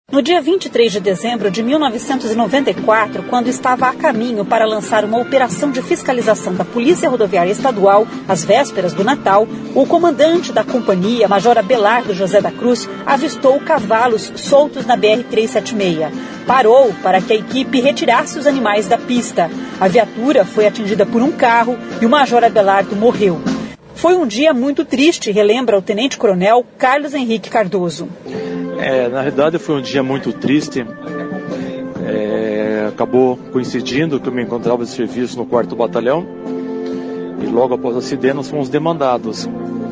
No dia 23 de dezembro de 1994, quando estava a caminho para lançar uma operação de fiscalização da Polícia Rodoviária Estadual, às vésperas do Natal, o comandante da companhia, Major Abelardo José da Cruz, avistou cavalos soltos na BR-376. Parou para que a equipe retirasse os animais da pista. A viatura foi atingida por um carro e o Major Abelardo morreu. Foi um dia muito triste, relembra o tenente-coronel Carlos Henrique Cardoso. Na realidade foi um dia muito triste. Acabou coincidindo que eu me encontrava de serviço no 4º Batalhão e logo após o acidente nós fomos demandados.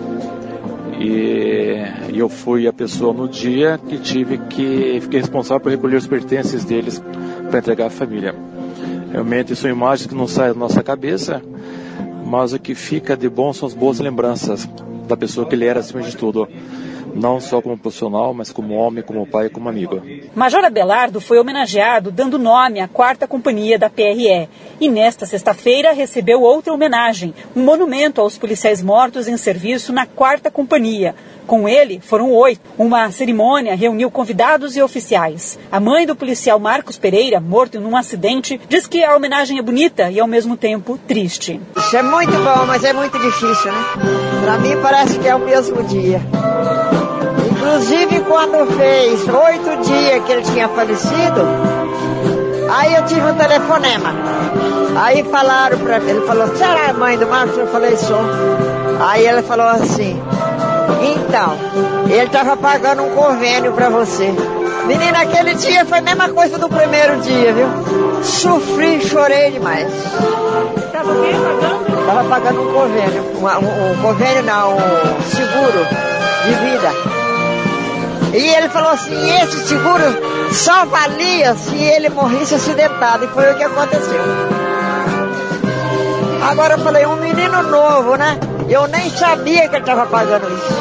E eu fui a pessoa no dia que fiquei responsável por recolher os pertences deles para entregar à família. Realmente são imagens que não saem da nossa cabeça, mas o que fica de bom são as boas lembranças da pessoa que ele era acima de tudo. Não só como profissional, mas como homem, como pai e como amigo. Major Abelardo foi homenageado dando nome à 4ª Companhia da PRE. E nesta sexta-feira recebeu outra homenagem, um monumento aos policiais mortos em serviço na 4ª Companhia. Com ele, foram 8. Uma cerimônia reuniu convidados e oficiais. A mãe do policial Marcos Pereira, morto em um acidente, diz que a homenagem é bonita e, ao mesmo tempo, triste. Isso é muito bom, mas é muito difícil, né? Para mim, parece que é o mesmo dia. Inclusive, quando fez 8 dias que ele tinha falecido, aí eu tive um telefonema. Aí falaram pra ele, falou, você era a mãe do Marcos? Eu falei, sou. Aí ele falou assim, então, ele estava pagando um convênio pra você. Menina, aquele dia foi a mesma coisa do primeiro dia, viu? Sofri, chorei demais. Estava o quê? Pagando? Estava pagando um convênio. Um convênio não, um seguro de vida. E ele falou assim, esse seguro só valia se ele morresse acidentado. E foi o que aconteceu. Agora eu falei, um menino novo, né? Eu nem sabia que ele estava pagando isso.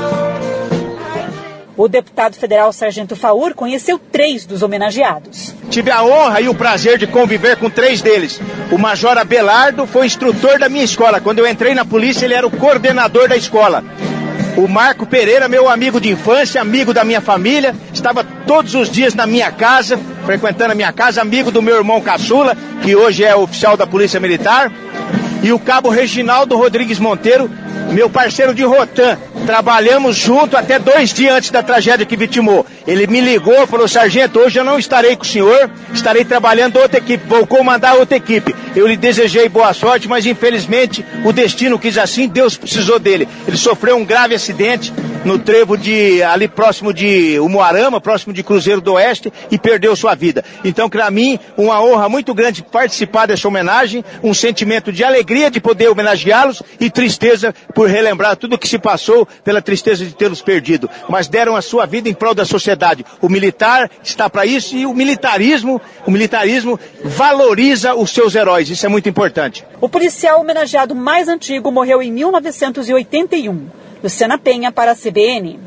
O deputado federal Sargento Faur conheceu 3 dos homenageados. Tive a honra e o prazer de conviver com 3 deles. O Major Abelardo foi instrutor da minha escola. Quando eu entrei na polícia, ele era o coordenador da escola. O Marco Pereira, meu amigo de infância, amigo da minha família, estava todos os dias na minha casa, frequentando a minha casa, amigo do meu irmão caçula, que hoje é oficial da Polícia Militar. E o cabo Reginaldo Rodrigues Monteiro, meu parceiro de Rotan. Trabalhamos junto até 2 dias antes da tragédia que vitimou. Ele me ligou e falou, sargento, hoje eu não estarei com o senhor, estarei trabalhando outra equipe, vou comandar outra equipe. Eu lhe desejei boa sorte, mas infelizmente o destino quis assim, Deus precisou dele. Ele sofreu um grave acidente no trevo ali próximo de Umuarama, próximo de Cruzeiro do Oeste, e perdeu sua vida. Então, para mim, uma honra muito grande participar dessa homenagem, um sentimento de alegria de poder homenageá-los e tristeza por relembrar tudo o que se passou, pela tristeza de tê-los perdido. Mas deram a sua vida em prol da sociedade. O militar está para isso e o militarismo valoriza os seus heróis. Isso é muito importante. O policial homenageado mais antigo morreu em 1981. Luciana Penha para a CBN.